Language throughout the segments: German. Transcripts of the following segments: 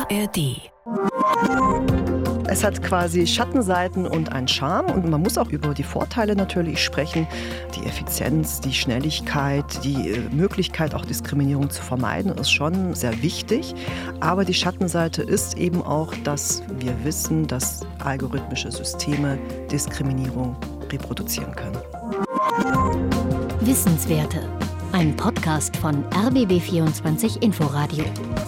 ARD. Es hat quasi Schattenseiten und einen Charme und man muss auch über die Vorteile natürlich sprechen. Die Effizienz, die Schnelligkeit, die Möglichkeit auch Diskriminierung zu vermeiden ist schon sehr wichtig. Aber die Schattenseite ist eben auch, dass wir wissen, dass algorithmische Systeme Diskriminierung reproduzieren können. Wissenswerte. Ein Podcast von RBB24 Inforadio.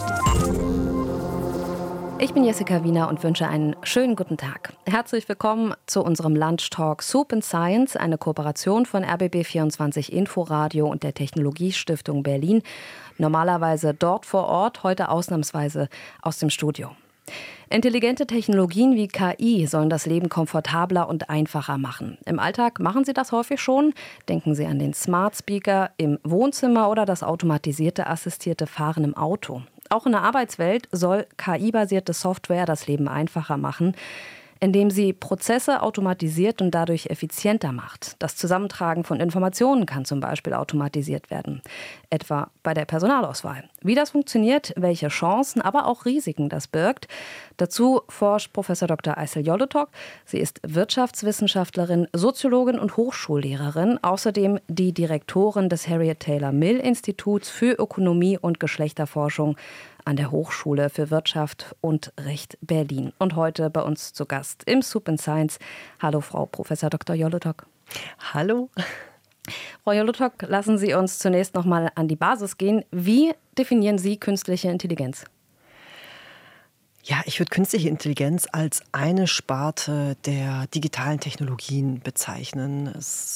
Ich bin Jessica Wiener und wünsche einen schönen guten Tag. Herzlich willkommen zu unserem Lunchtalk Soup and Science, eine Kooperation von RBB24 Inforadio und der Technologiestiftung Berlin. Normalerweise dort vor Ort, heute ausnahmsweise aus dem Studio. Intelligente Technologien wie KI sollen das Leben komfortabler und einfacher machen. Im Alltag machen sie das häufig schon. Denken Sie an den Smart Speaker im Wohnzimmer oder das automatisierte assistierte Fahren im Auto. Auch in der Arbeitswelt soll KI-basierte Software das Leben einfacher machen, indem sie Prozesse automatisiert und dadurch effizienter macht. Das Zusammentragen von Informationen kann zum Beispiel automatisiert werden, etwa bei der Personalauswahl. Wie das funktioniert, welche Chancen, aber auch Risiken das birgt, dazu forscht Prof. Dr. Aysel Yolotog. Sie ist Wirtschaftswissenschaftlerin, Soziologin und Hochschullehrerin, außerdem die Direktorin des Harriet Taylor Mill Instituts für Ökonomie und Geschlechterforschung an der Hochschule für Wirtschaft und Recht Berlin. Und heute bei uns zu Gast im Soup and Science. Hallo, Frau Prof. Dr. Yolotog. Hallo. Frau Yolotog, lassen Sie uns zunächst noch mal an die Basis gehen. Wie definieren Sie künstliche Intelligenz? Ja, ich würde künstliche Intelligenz als eine Sparte der digitalen Technologien bezeichnen.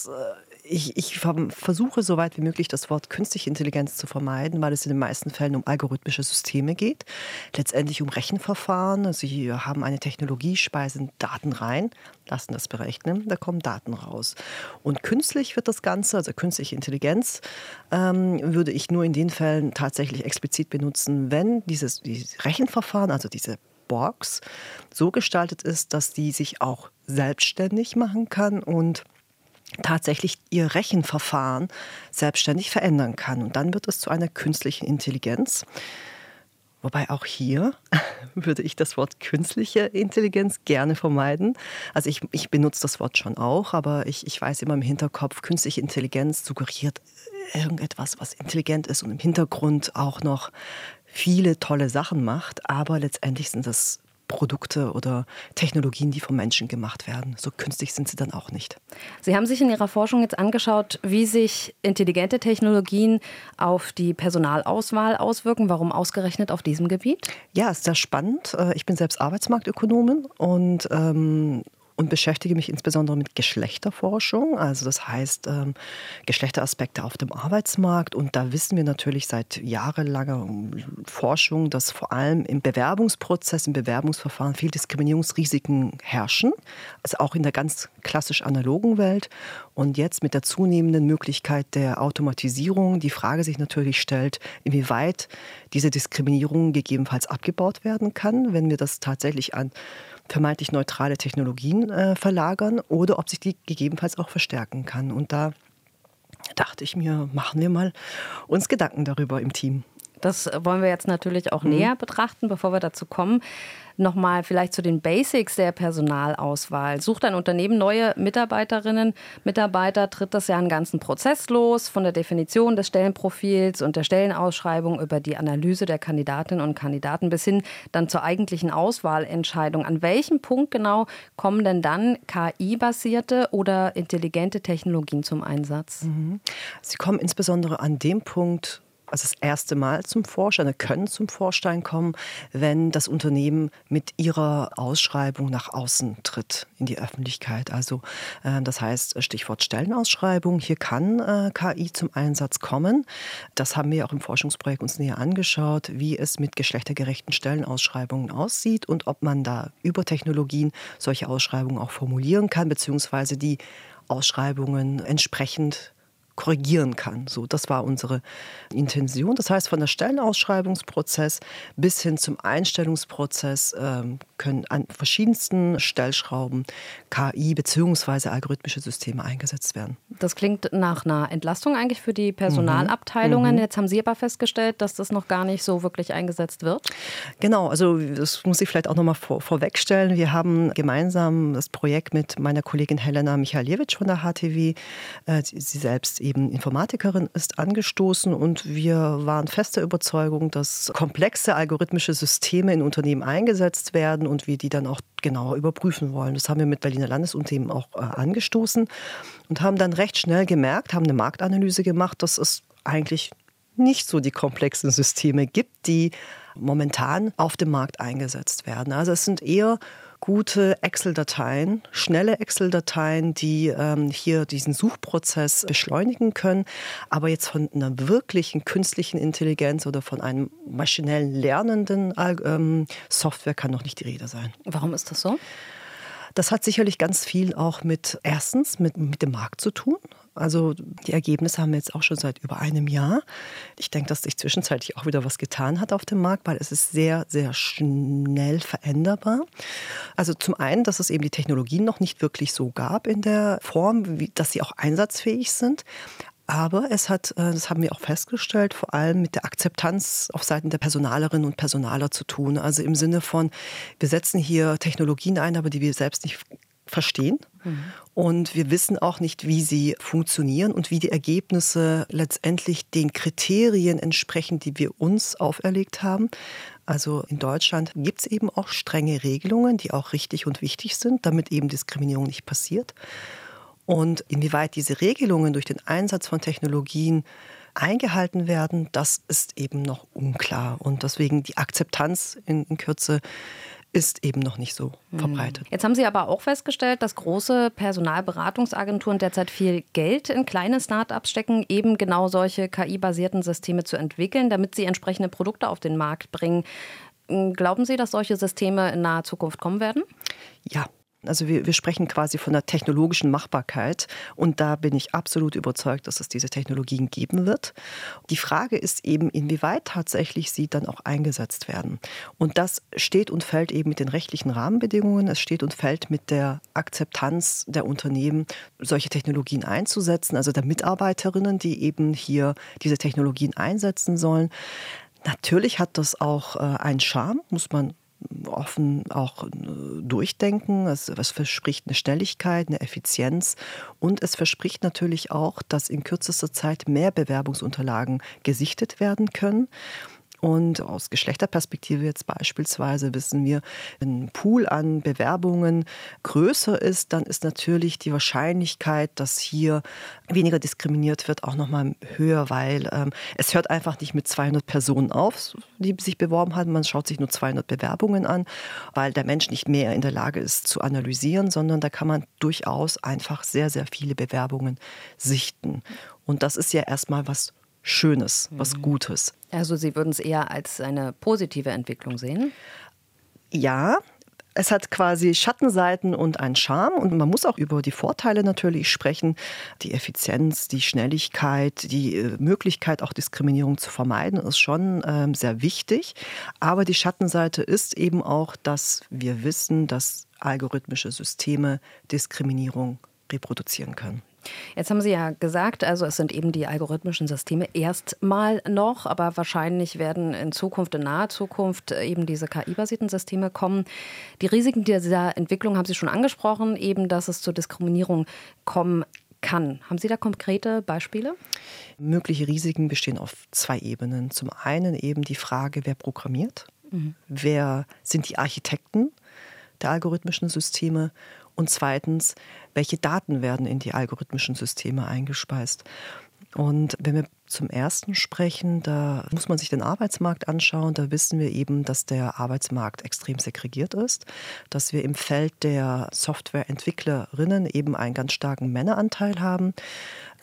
Ich versuche, so weit wie möglich das Wort künstliche Intelligenz zu vermeiden, weil es in den meisten Fällen um algorithmische Systeme geht, letztendlich um Rechenverfahren. Sie haben eine Technologie, speisen Daten rein, lassen das berechnen, da kommen Daten raus. Und künstlich wird das Ganze, also künstliche Intelligenz, würde ich nur in den Fällen tatsächlich explizit benutzen, wenn dieses Rechenverfahren, also diese Box, so gestaltet ist, dass die sich auch selbstständig machen kann und tatsächlich ihr Rechenverfahren selbstständig verändern kann. Und dann wird es zu einer künstlichen Intelligenz. Wobei auch hier würde ich das Wort künstliche Intelligenz gerne vermeiden. Also ich benutze das Wort schon auch, aber ich weiß immer im Hinterkopf, künstliche Intelligenz suggeriert irgendetwas, was intelligent ist und im Hintergrund auch noch viele tolle Sachen macht. Aber letztendlich sind das Produkte oder Technologien, die vom Menschen gemacht werden. So künstlich sind sie dann auch nicht. Sie haben sich in Ihrer Forschung jetzt angeschaut, wie sich intelligente Technologien auf die Personalauswahl auswirken. Warum ausgerechnet auf diesem Gebiet? Ja, ist sehr spannend. Ich bin selbst Arbeitsmarktökonomin und beschäftige mich insbesondere mit Geschlechterforschung, also das heißt Geschlechteraspekte auf dem Arbeitsmarkt. Und da wissen wir natürlich seit jahrelanger Forschung, dass vor allem im Bewerbungsprozess, im Bewerbungsverfahren viel Diskriminierungsrisiken herrschen, also auch in der ganz klassisch analogen Welt. Und jetzt mit der zunehmenden Möglichkeit der Automatisierung die Frage sich natürlich stellt, inwieweit diese Diskriminierung gegebenenfalls abgebaut werden kann, wenn wir das tatsächlich an vermeintlich neutrale Technologien verlagern oder ob sich die gegebenenfalls auch verstärken kann. Und da dachte ich mir, machen wir mal uns Gedanken darüber im Team. Das wollen wir jetzt natürlich auch näher betrachten, bevor wir dazu kommen. Nochmal vielleicht zu den Basics der Personalauswahl. Sucht ein Unternehmen neue Mitarbeiterinnen, Mitarbeiter, tritt das ja einen ganzen Prozess los, von der Definition des Stellenprofils und der Stellenausschreibung über die Analyse der Kandidatinnen und Kandidaten bis hin dann zur eigentlichen Auswahlentscheidung. An welchem Punkt genau kommen denn dann KI-basierte oder intelligente Technologien zum Einsatz? Sie kommen insbesondere an dem Punkt, also das erste Mal zum Vorschein, können zum Vorschein kommen, wenn das Unternehmen mit ihrer Ausschreibung nach außen tritt in die Öffentlichkeit. Also das heißt, Stichwort Stellenausschreibung, hier kann KI zum Einsatz kommen. Das haben wir auch im Forschungsprojekt uns näher angeschaut, wie es mit geschlechtergerechten Stellenausschreibungen aussieht und ob man da über Technologien solche Ausschreibungen auch formulieren kann, beziehungsweise die Ausschreibungen entsprechend korrigieren kann. So, das war unsere Intention. Das heißt, von der Stellenausschreibungsprozess bis hin zum Einstellungsprozess können an verschiedensten Stellschrauben KI bzw. algorithmische Systeme eingesetzt werden. Das klingt nach einer Entlastung eigentlich für die Personalabteilungen. Jetzt haben Sie aber festgestellt, dass das noch gar nicht so wirklich eingesetzt wird. Genau, also das muss ich vielleicht auch noch mal vorwegstellen. Wir haben gemeinsam das Projekt mit meiner Kollegin Helena Michaljewitsch von der HTW, sie selbst eben Informatikerin ist, angestoßen und wir waren fester Überzeugung, dass komplexe algorithmische Systeme in Unternehmen eingesetzt werden und wir die dann auch genauer überprüfen wollen. Das haben wir mit Berliner Landesunternehmen auch angestoßen und haben dann recht schnell gemerkt, haben eine Marktanalyse gemacht, dass es eigentlich nicht so die komplexen Systeme gibt, die momentan auf dem Markt eingesetzt werden. Also es sind eher gute Excel-Dateien, schnelle Excel-Dateien, die hier diesen Suchprozess beschleunigen können. Aber jetzt von einer wirklichen künstlichen Intelligenz oder von einem maschinellen lernenden Software kann noch nicht die Rede sein. Warum ist das so? Das hat sicherlich ganz viel auch mit dem Markt zu tun. Also die Ergebnisse haben wir jetzt auch schon seit über einem Jahr. Ich denke, dass sich zwischenzeitlich auch wieder was getan hat auf dem Markt, weil es ist sehr, sehr schnell veränderbar. Also zum einen, dass es eben die Technologien noch nicht wirklich so gab in der Form, dass sie auch einsatzfähig sind. Aber es hat, das haben wir auch festgestellt, vor allem mit der Akzeptanz auf Seiten der Personalerinnen und Personaler zu tun. Also im Sinne von, wir setzen hier Technologien ein, aber die wir selbst nicht verstehen. Und wir wissen auch nicht, wie sie funktionieren und wie die Ergebnisse letztendlich den Kriterien entsprechen, die wir uns auferlegt haben. Also in Deutschland gibt es eben auch strenge Regelungen, die auch richtig und wichtig sind, damit eben Diskriminierung nicht passiert. Und inwieweit diese Regelungen durch den Einsatz von Technologien eingehalten werden, das ist eben noch unklar. Und deswegen die Akzeptanz in Kürze ist eben noch nicht so verbreitet. Jetzt haben Sie aber auch festgestellt, dass große Personalberatungsagenturen derzeit viel Geld in kleine Start-ups stecken, eben genau solche KI-basierten Systeme zu entwickeln, damit sie entsprechende Produkte auf den Markt bringen. Glauben Sie, dass solche Systeme in naher Zukunft kommen werden? Ja. Also wir sprechen quasi von der technologischen Machbarkeit und da bin ich absolut überzeugt, dass es diese Technologien geben wird. Die Frage ist eben, inwieweit tatsächlich sie dann auch eingesetzt werden. Und das steht und fällt eben mit den rechtlichen Rahmenbedingungen. Es steht und fällt mit der Akzeptanz der Unternehmen, solche Technologien einzusetzen, also der Mitarbeiterinnen, die eben hier diese Technologien einsetzen sollen. Natürlich hat das auch einen Charme, muss man offen auch durchdenken. Es verspricht eine Schnelligkeit, eine Effizienz und es verspricht natürlich auch, dass in kürzester Zeit mehr Bewerbungsunterlagen gesichtet werden können. Und aus Geschlechterperspektive jetzt beispielsweise wissen wir, wenn ein Pool an Bewerbungen größer ist, dann ist natürlich die Wahrscheinlichkeit, dass hier weniger diskriminiert wird, auch nochmal höher, weil es hört einfach nicht mit 200 Personen auf, die sich beworben haben. Man schaut sich nur 200 Bewerbungen an, weil der Mensch nicht mehr in der Lage ist zu analysieren, sondern da kann man durchaus einfach sehr, sehr viele Bewerbungen sichten. Und das ist ja erstmal was Schönes, was Gutes. Also Sie würden es eher als eine positive Entwicklung sehen? Ja, es hat quasi Schattenseiten und einen Charme und man muss auch über die Vorteile natürlich sprechen. Die Effizienz, die Schnelligkeit, die Möglichkeit auch Diskriminierung zu vermeiden ist schon sehr wichtig. Aber die Schattenseite ist eben auch, dass wir wissen, dass algorithmische Systeme Diskriminierung reproduzieren können. Jetzt haben Sie ja gesagt, also es sind eben die algorithmischen Systeme erstmal noch, aber wahrscheinlich werden in naher Zukunft eben diese KI-basierten Systeme kommen. Die Risiken dieser Entwicklung haben Sie schon angesprochen, eben, dass es zur Diskriminierung kommen kann. Haben Sie da konkrete Beispiele? Mögliche Risiken bestehen auf 2 Ebenen. Zum einen eben die Frage, wer programmiert? Wer sind die Architekten der algorithmischen Systeme? Und zweitens, welche Daten werden in die algorithmischen Systeme eingespeist? Und wenn wir zum ersten sprechen, da muss man sich den Arbeitsmarkt anschauen. Da wissen wir eben, dass der Arbeitsmarkt extrem segregiert ist, dass wir im Feld der Softwareentwicklerinnen eben einen ganz starken Männeranteil haben.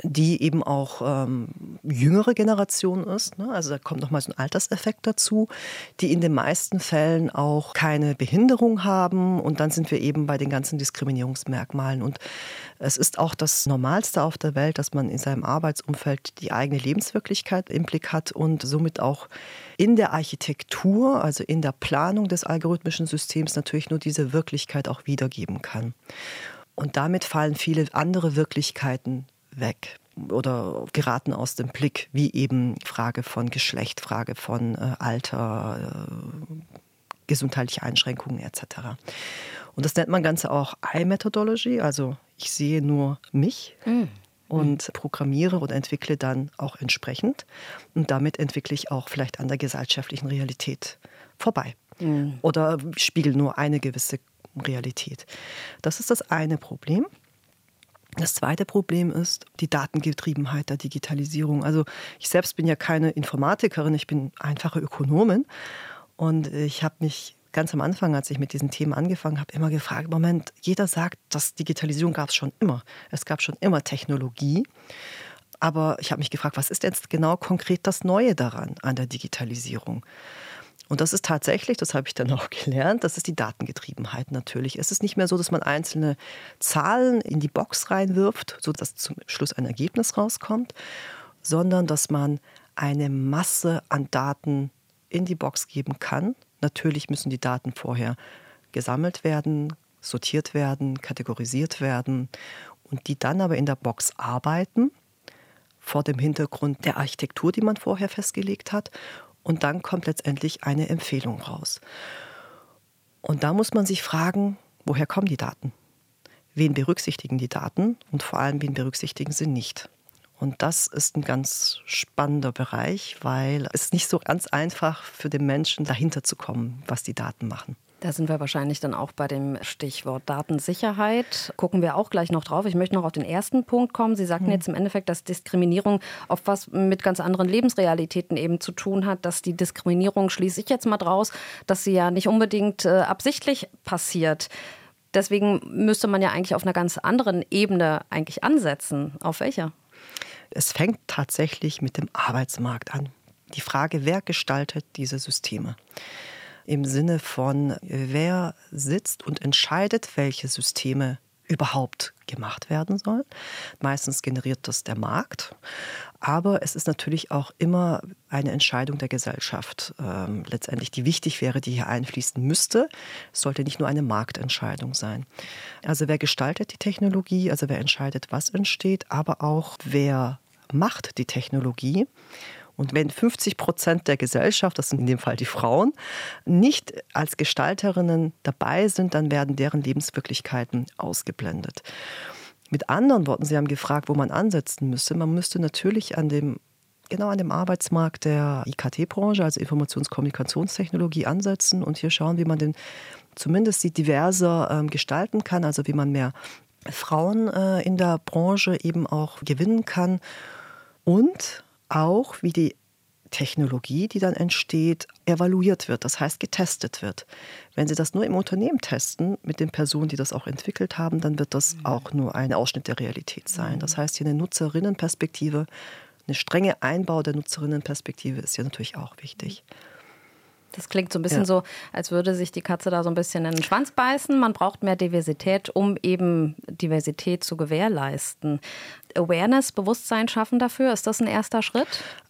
die eben auch jüngere Generation ist. Ne? Also da kommt nochmal so ein Alterseffekt dazu, die in den meisten Fällen auch keine Behinderung haben. Und dann sind wir eben bei den ganzen Diskriminierungsmerkmalen. Und es ist auch das Normalste auf der Welt, dass man in seinem Arbeitsumfeld die eigene Lebenswirklichkeit im Blick hat und somit auch in der Architektur, also in der Planung des algorithmischen Systems natürlich nur diese Wirklichkeit auch wiedergeben kann. Und damit fallen viele andere Wirklichkeiten weg oder geraten aus dem Blick, wie eben Frage von Geschlecht, Frage von Alter, gesundheitliche Einschränkungen etc. Und das nennt man Ganze auch I-Methodology, also ich sehe nur mich und programmiere oder entwickle dann auch entsprechend. Und damit entwickle ich auch vielleicht an der gesellschaftlichen Realität vorbei oder spiegel nur eine gewisse Realität. Das ist das eine Problem. Das zweite Problem ist die Datengetriebenheit der Digitalisierung. Also ich selbst bin ja keine Informatikerin, ich bin einfache Ökonomin. Und ich habe mich ganz am Anfang, als ich mit diesen Themen angefangen habe, immer gefragt, Moment, jeder sagt, dass Digitalisierung gab es schon immer. Es gab schon immer Technologie. Aber ich habe mich gefragt, was ist jetzt genau konkret das Neue daran, an der Digitalisierung? Und das ist tatsächlich, das habe ich dann auch gelernt, das ist die Datengetriebenheit natürlich. Es ist nicht mehr so, dass man einzelne Zahlen in die Box reinwirft, sodass zum Schluss ein Ergebnis rauskommt, sondern dass man eine Masse an Daten in die Box geben kann. Natürlich müssen die Daten vorher gesammelt werden, sortiert werden, kategorisiert werden und die dann aber in der Box arbeiten, vor dem Hintergrund der Architektur, die man vorher festgelegt hat. Und dann kommt letztendlich eine Empfehlung raus. Und da muss man sich fragen, woher kommen die Daten? Wen berücksichtigen die Daten? Und vor allem, wen berücksichtigen sie nicht? Und das ist ein ganz spannender Bereich, weil es nicht so ganz einfach für den Menschen dahinter zu kommen, was die Daten machen. Da sind wir wahrscheinlich dann auch bei dem Stichwort Datensicherheit. Gucken wir auch gleich noch drauf. Ich möchte noch auf den ersten Punkt kommen. Sie sagten jetzt im Endeffekt, dass Diskriminierung oft was mit ganz anderen Lebensrealitäten eben zu tun hat. Dass die Diskriminierung, schließe ich jetzt mal draus, dass sie ja nicht unbedingt absichtlich passiert. Deswegen müsste man ja eigentlich auf einer ganz anderen Ebene eigentlich ansetzen. Auf welcher? Es fängt tatsächlich mit dem Arbeitsmarkt an. Die Frage, wer gestaltet diese Systeme? Im Sinne von, wer sitzt und entscheidet, welche Systeme überhaupt gemacht werden sollen. Meistens generiert das der Markt, aber es ist natürlich auch immer eine Entscheidung der Gesellschaft, letztendlich die wichtig wäre, die hier einfließen müsste. Es sollte nicht nur eine Marktentscheidung sein. Also wer gestaltet die Technologie, also wer entscheidet, was entsteht, aber auch wer macht die Technologie. Und wenn 50% der Gesellschaft, das sind in dem Fall die Frauen, nicht als Gestalterinnen dabei sind, dann werden deren Lebenswirklichkeiten ausgeblendet. Mit anderen Worten, Sie haben gefragt, wo man ansetzen müsste. Man müsste natürlich an dem Arbeitsmarkt der IKT-Branche, also Informations-Kommunikationstechnologie, ansetzen und hier schauen, wie man den zumindest die diverser gestalten kann, also wie man mehr Frauen in der Branche eben auch gewinnen kann und auch wie die Technologie, die dann entsteht, evaluiert wird, das heißt getestet wird. Wenn Sie das nur im Unternehmen testen, mit den Personen, die das auch entwickelt haben, dann wird das auch nur ein Ausschnitt der Realität sein. Das heißt, hier eine Nutzerinnenperspektive, eine strenge Einbau der Nutzerinnenperspektive ist ja natürlich auch wichtig. Das klingt so ein bisschen so, als würde sich die Katze da so ein bisschen in den Schwanz beißen. Man braucht mehr Diversität, um eben Diversität zu gewährleisten. Awareness, Bewusstsein schaffen dafür, ist das ein erster Schritt?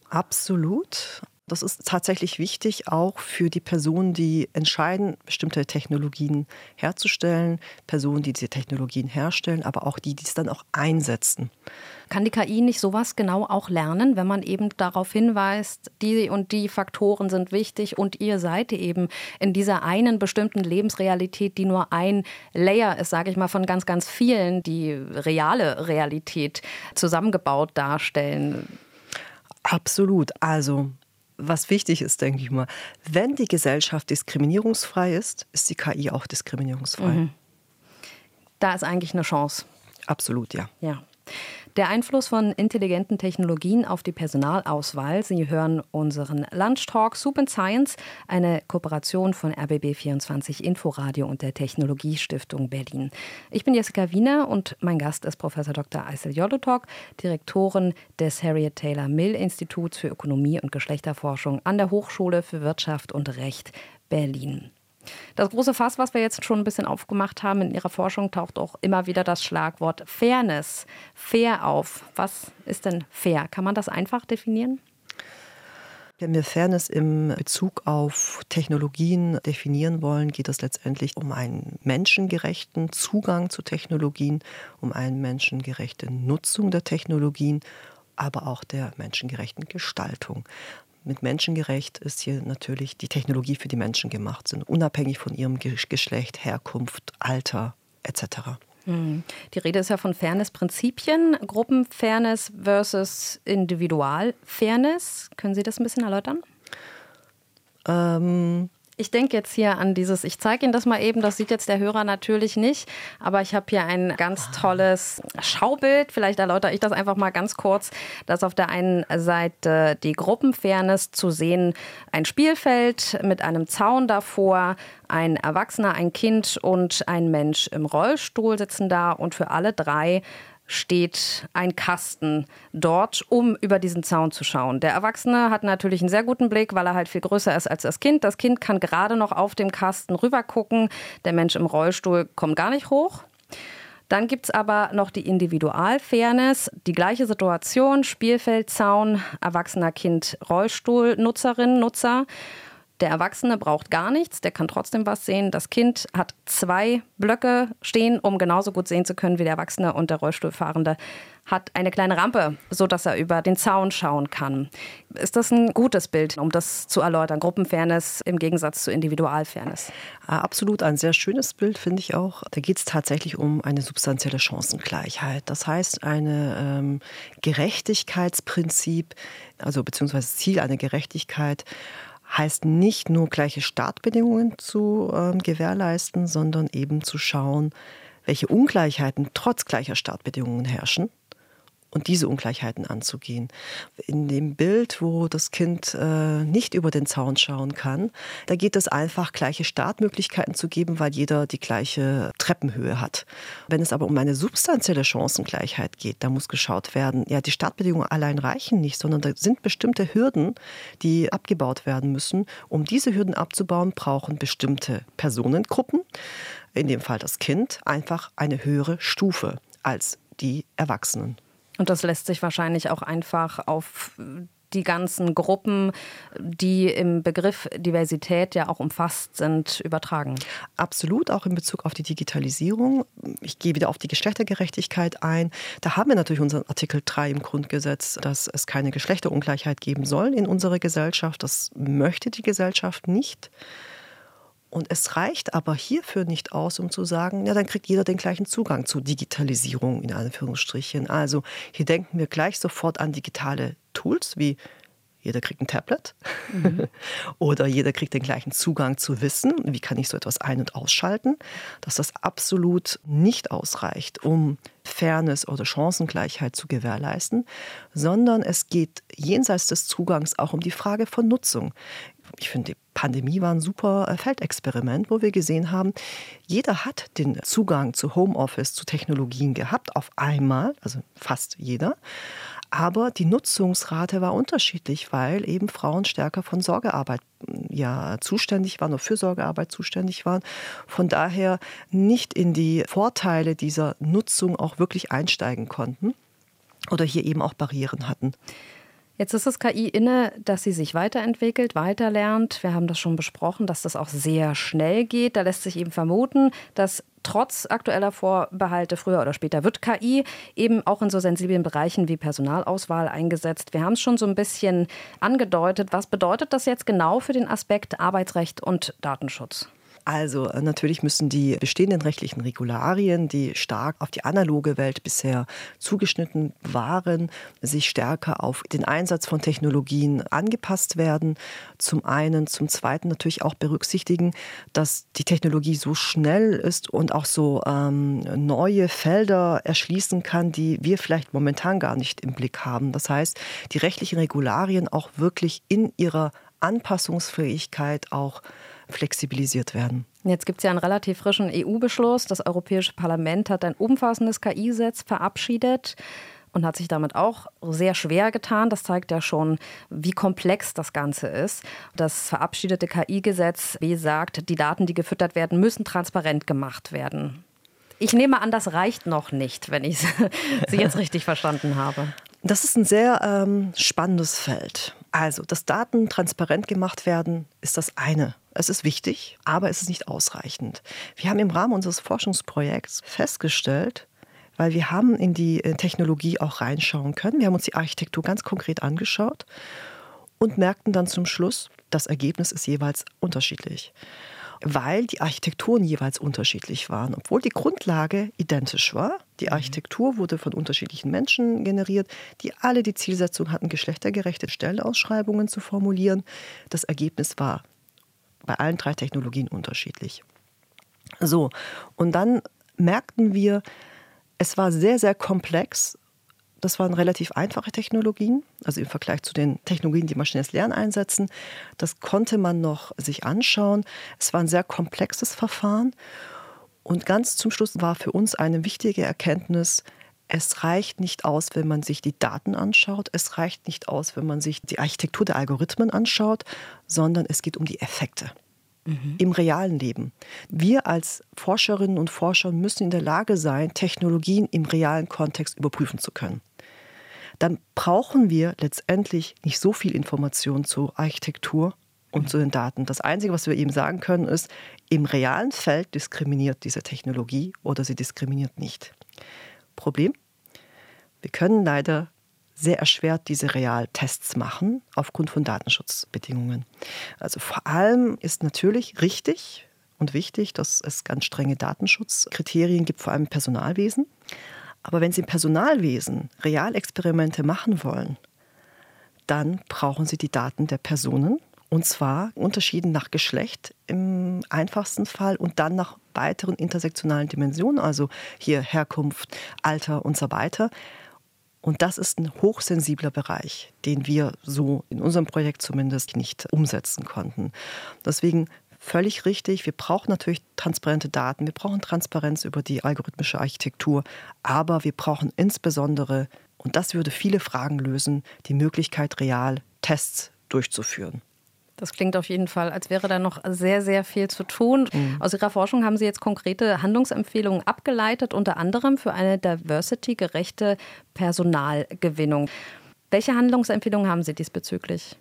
Absolut. Das ist tatsächlich wichtig, auch für die Personen, die entscheiden, bestimmte Technologien herzustellen, Personen, die diese Technologien herstellen, aber auch die, die es dann auch einsetzen. Kann die KI nicht sowas genau auch lernen, wenn man eben darauf hinweist, die und die Faktoren sind wichtig und ihr seid eben in dieser einen bestimmten Lebensrealität, die nur ein Layer ist, sage ich mal, von ganz, ganz vielen, die reale Realität zusammengebaut darstellen? Absolut. Also was wichtig ist, denke ich mal, wenn die Gesellschaft diskriminierungsfrei ist, ist die KI auch diskriminierungsfrei. Mhm. Da ist eigentlich eine Chance. Absolut, ja. Ja. Der Einfluss von intelligenten Technologien auf die Personalauswahl. Sie hören unseren Lunchtalk Soup and Science, eine Kooperation von RBB24 Inforadio und der Technologiestiftung Berlin. Ich bin Jessica Wiener und mein Gast ist Prof. Dr. Aysel Yolutok, Direktorin des Harriet Taylor Mill Instituts für Ökonomie und Geschlechterforschung an der Hochschule für Wirtschaft und Recht Berlin. Das große Fass, was wir jetzt schon ein bisschen aufgemacht haben in Ihrer Forschung, taucht auch immer wieder das Schlagwort Fairness, fair auf. Was ist denn fair? Kann man das einfach definieren? Wenn wir Fairness im Bezug auf Technologien definieren wollen, geht es letztendlich um einen menschengerechten Zugang zu Technologien, um eine menschengerechte Nutzung der Technologien, aber auch der menschengerechten Gestaltung. Mit menschengerecht ist hier natürlich die Technologie für die Menschen gemacht sind, unabhängig von ihrem Geschlecht, Herkunft, Alter etc. Die Rede ist ja von Fairness-Prinzipien, Gruppenfairness versus Individualfairness. Können Sie das ein bisschen erläutern? Ich denke jetzt hier an dieses, ich zeige Ihnen das mal eben, das sieht jetzt der Hörer natürlich nicht, aber ich habe hier ein ganz tolles Schaubild, vielleicht erläutere ich das einfach mal ganz kurz, dass auf der einen Seite die Gruppenfairness zu sehen, ein Spielfeld mit einem Zaun davor, ein Erwachsener, ein Kind und ein Mensch im Rollstuhl sitzen da und für alle drei steht ein Kasten dort, um über diesen Zaun zu schauen. Der Erwachsene hat natürlich einen sehr guten Blick, weil er halt viel größer ist als das Kind. Das Kind kann gerade noch auf dem Kasten rüber gucken. Der Mensch im Rollstuhl kommt gar nicht hoch. Dann gibt es aber noch die Individualfairness. Die gleiche Situation, Spielfeld, Zaun, erwachsener Kind, Rollstuhlnutzerin, Nutzer. Der Erwachsene braucht gar nichts, der kann trotzdem was sehen. Das Kind hat 2 Blöcke stehen, um genauso gut sehen zu können wie der Erwachsene. Und der Rollstuhlfahrende hat eine kleine Rampe, sodass er über den Zaun schauen kann. Ist das ein gutes Bild, um das zu erläutern? Gruppenfairness im Gegensatz zu Individualfairness. Absolut ein sehr schönes Bild, finde ich auch. Da geht es tatsächlich um eine substanzielle Chancengleichheit. Das heißt, ein Gerechtigkeitsprinzip, also beziehungsweise Ziel einer Gerechtigkeit, heißt nicht nur gleiche Startbedingungen zu gewährleisten, sondern eben zu schauen, welche Ungleichheiten trotz gleicher Startbedingungen herrschen und diese Ungleichheiten anzugehen. In dem Bild, wo das Kind nicht über den Zaun schauen kann, da geht es einfach, gleiche Startmöglichkeiten zu geben, weil jeder die gleiche Treppenhöhe hat. Wenn es aber um eine substanzielle Chancengleichheit geht, da muss geschaut werden, ja, die Startbedingungen allein reichen nicht, sondern da sind bestimmte Hürden, die abgebaut werden müssen. Um diese Hürden abzubauen, brauchen bestimmte Personengruppen, in dem Fall das Kind, einfach eine höhere Stufe als die Erwachsenen. Und das lässt sich wahrscheinlich auch einfach auf die ganzen Gruppen, die im Begriff Diversität ja auch umfasst sind, übertragen. Absolut, auch in Bezug auf die Digitalisierung. Ich gehe wieder auf die Geschlechtergerechtigkeit ein. Da haben wir natürlich unseren Artikel 3 im Grundgesetz, dass es keine Geschlechterungleichheit geben soll in unserer Gesellschaft. Das möchte die Gesellschaft nicht. Und es reicht aber hierfür nicht aus, um zu sagen, ja, dann kriegt jeder den gleichen Zugang zur Digitalisierung, in Anführungsstrichen. Also hier denken wir gleich sofort an digitale Tools, wie jeder kriegt ein Tablet oder jeder kriegt den gleichen Zugang zu Wissen. Wie kann ich so etwas ein- und ausschalten? Dass das absolut nicht ausreicht, um Fairness oder Chancengleichheit zu gewährleisten, sondern es geht jenseits des Zugangs auch um die Frage von Nutzung. Ich finde, die Pandemie war ein super Feldexperiment, wo wir gesehen haben, jeder hat den Zugang zu Homeoffice, zu Technologien gehabt, auf einmal, also fast jeder. Aber die Nutzungsrate war unterschiedlich, weil eben Frauen stärker von Sorgearbeit zuständig waren oder für Sorgearbeit zuständig waren. Von daher nicht in die Vorteile dieser Nutzung auch wirklich einsteigen konnten oder hier eben auch Barrieren hatten. Jetzt ist es KI inne, dass sie sich weiterentwickelt, weiterlernt. Wir haben das schon besprochen, dass das auch sehr schnell geht. Da lässt sich eben vermuten, dass trotz aktueller Vorbehalte früher oder später wird KI eben auch in so sensiblen Bereichen wie Personalauswahl eingesetzt. Wir haben es schon so ein bisschen angedeutet. Was bedeutet das jetzt genau für den Aspekt Arbeitsrecht und Datenschutz? Also natürlich müssen die bestehenden rechtlichen Regularien, die stark auf die analoge Welt bisher zugeschnitten waren, sich stärker auf den Einsatz von Technologien angepasst werden. Zum einen, zum zweiten natürlich auch berücksichtigen, dass die Technologie so schnell ist und auch so neue Felder erschließen kann, die wir vielleicht momentan gar nicht im Blick haben. Das heißt, die rechtlichen Regularien auch wirklich in ihrer Anpassungsfähigkeit auch flexibilisiert werden. Jetzt gibt es ja einen relativ frischen EU-Beschluss. Das Europäische Parlament hat ein umfassendes KI-Gesetz verabschiedet und hat sich damit auch sehr schwer getan. Das zeigt ja schon, wie komplex das Ganze ist. Das verabschiedete KI-Gesetz, wie gesagt, die Daten, die gefüttert werden, müssen transparent gemacht werden. Ich nehme an, das reicht noch nicht, wenn ich Sie jetzt richtig verstanden habe. Das ist ein sehr spannendes Feld. Also, dass Daten transparent gemacht werden, ist das eine. Es ist wichtig, aber es ist nicht ausreichend. Wir haben im Rahmen unseres Forschungsprojekts festgestellt, weil wir haben in die Technologie auch reinschauen können. Wir haben uns die Architektur ganz konkret angeschaut und merkten dann zum Schluss, das Ergebnis ist jeweils unterschiedlich, weil die Architekturen jeweils unterschiedlich waren, obwohl die Grundlage identisch war. Die Architektur wurde von unterschiedlichen Menschen generiert, die alle die Zielsetzung hatten, geschlechtergerechte Stellenausschreibungen zu formulieren. Das Ergebnis war bei allen 3 Technologien unterschiedlich. So, und dann merkten wir, es war sehr, sehr komplex. Das waren relativ einfache Technologien, also im Vergleich zu den Technologien, die maschinelles Lernen einsetzen. Das konnte man noch sich anschauen. Es war ein sehr komplexes Verfahren. Und ganz zum Schluss war für uns eine wichtige Erkenntnis, es reicht nicht aus, wenn man sich die Daten anschaut. Es reicht nicht aus, wenn man sich die Architektur der Algorithmen anschaut, sondern es geht um die Effekte. Im realen Leben. Wir als Forscherinnen und Forscher müssen in der Lage sein, Technologien im realen Kontext überprüfen zu können. Dann brauchen wir letztendlich nicht so viel Information zur Architektur und zu den Daten. Das Einzige, was wir eben sagen können, ist, im realen Feld diskriminiert diese Technologie oder sie diskriminiert nicht. Problem? Wir können leider sehr erschwert diese Realtests machen aufgrund von Datenschutzbedingungen. Also vor allem ist natürlich richtig und wichtig, dass es ganz strenge Datenschutzkriterien gibt, vor allem im Personalwesen. Aber wenn Sie im Personalwesen Realexperimente machen wollen, dann brauchen Sie die Daten der Personen. Und zwar unterschieden nach Geschlecht im einfachsten Fall und dann nach weiteren intersektionalen Dimensionen, also hier Herkunft, Alter und so weiter. Und das ist ein hochsensibler Bereich, den wir so in unserem Projekt zumindest nicht umsetzen konnten. Deswegen völlig richtig, wir brauchen natürlich transparente Daten, wir brauchen Transparenz über die algorithmische Architektur, aber wir brauchen insbesondere, und das würde viele Fragen lösen, die Möglichkeit, real Tests durchzuführen. Das klingt auf jeden Fall, als wäre da noch sehr, sehr viel zu tun. Aus Ihrer Forschung haben Sie jetzt konkrete Handlungsempfehlungen abgeleitet, unter anderem für eine diversity-gerechte Personalgewinnung. Welche Handlungsempfehlungen haben Sie diesbezüglich?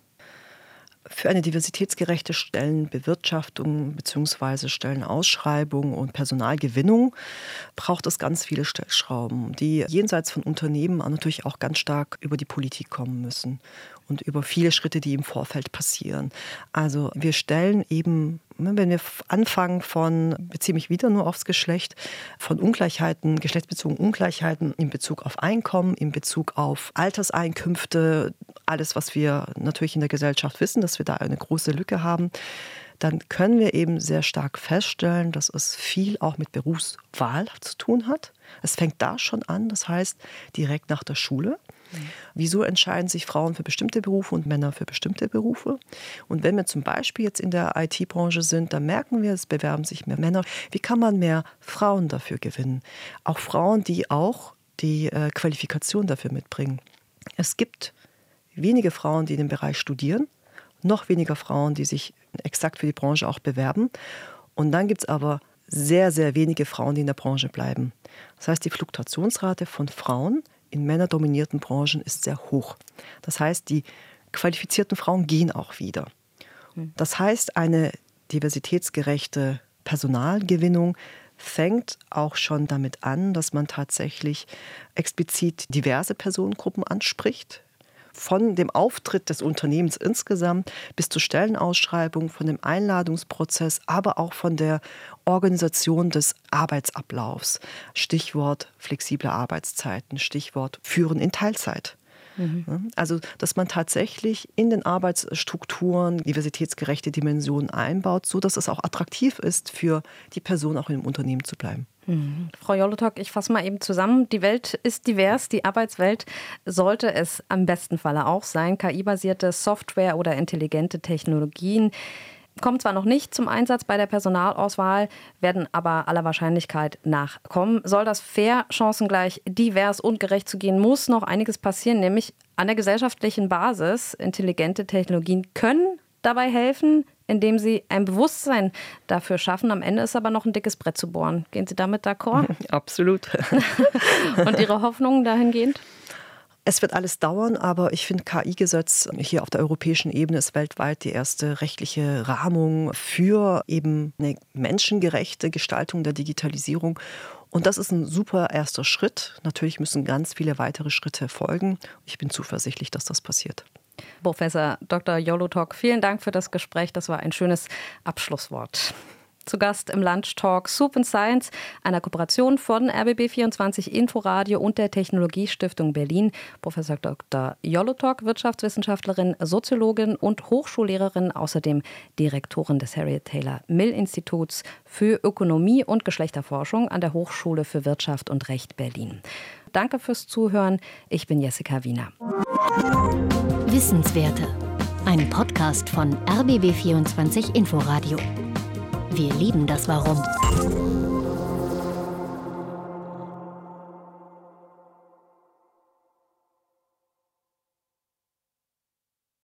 Für eine diversitätsgerechte Stellenbewirtschaftung bzw. Stellenausschreibung und Personalgewinnung braucht es ganz viele Stellschrauben, die jenseits von Unternehmen natürlich auch ganz stark über die Politik kommen müssen und über viele Schritte, die im Vorfeld passieren. Also wir stellen eben, wenn wir anfangen beziehe mich wieder nur aufs Geschlecht, von Ungleichheiten, geschlechtsbezogenen Ungleichheiten in Bezug auf Einkommen, in Bezug auf Alterseinkünfte, alles, was wir natürlich in der Gesellschaft wissen, dass wir da eine große Lücke haben, dann können wir eben sehr stark feststellen, dass es viel auch mit Berufswahl zu tun hat. Es fängt da schon an, das heißt direkt nach der Schule. Wieso entscheiden sich Frauen für bestimmte Berufe und Männer für bestimmte Berufe? Und wenn wir zum Beispiel jetzt in der IT-Branche sind, dann merken wir, es bewerben sich mehr Männer. Wie kann man mehr Frauen dafür gewinnen? Auch Frauen, die auch die Qualifikation dafür mitbringen. Es gibt wenige Frauen, die in dem Bereich studieren, noch weniger Frauen, die sich exakt für die Branche auch bewerben. Und dann gibt es aber sehr, sehr wenige Frauen, die in der Branche bleiben. Das heißt, die Fluktuationsrate von Frauen in männerdominierten Branchen ist sehr hoch. Das heißt, die qualifizierten Frauen gehen auch wieder. Das heißt, eine diversitätsgerechte Personalgewinnung fängt auch schon damit an, dass man tatsächlich explizit diverse Personengruppen anspricht von dem Auftritt des Unternehmens insgesamt bis zur Stellenausschreibung, von dem Einladungsprozess, aber auch von der Organisation des Arbeitsablaufs. Stichwort flexible Arbeitszeiten, Stichwort Führen in Teilzeit. Also, dass man tatsächlich in den Arbeitsstrukturen diversitätsgerechte Dimensionen einbaut, sodass es auch attraktiv ist, für die Person auch im Unternehmen zu bleiben. Frau Jolotok, ich fasse mal eben zusammen. Die Welt ist divers, die Arbeitswelt sollte es am besten Falle auch sein. KI-basierte Software oder intelligente Technologien kommen zwar noch nicht zum Einsatz bei der Personalauswahl, werden aber aller Wahrscheinlichkeit nach kommen. Soll das fair, chancengleich, divers und gerecht zugehen, muss noch einiges passieren, nämlich an der gesellschaftlichen Basis. Intelligente Technologien können dabei helfen, indem sie ein Bewusstsein dafür schaffen. Am Ende ist aber noch ein dickes Brett zu bohren. Gehen Sie damit d'accord? Absolut. Und Ihre Hoffnungen dahingehend? Es wird alles dauern, aber ich finde, KI-Gesetz hier auf der europäischen Ebene ist weltweit die erste rechtliche Rahmung für eben eine menschengerechte Gestaltung der Digitalisierung. Und das ist ein super erster Schritt. Natürlich müssen ganz viele weitere Schritte folgen. Ich bin zuversichtlich, dass das passiert. Professor Dr. Jolotok, vielen Dank für das Gespräch. Das war ein schönes Abschlusswort. Zu Gast im Lunchtalk Soup and Science, einer Kooperation von RBB24 Inforadio und der Technologiestiftung Berlin. Professor Dr. Jolotok, Wirtschaftswissenschaftlerin, Soziologin und Hochschullehrerin, außerdem Direktorin des Harriet Taylor Mill Instituts für Ökonomie und Geschlechterforschung an der Hochschule für Wirtschaft und Recht Berlin. Danke fürs Zuhören. Ich bin Jessica Wiener. Wissenswerte. Ein Podcast von RBB24 Inforadio. Wir lieben das Warum.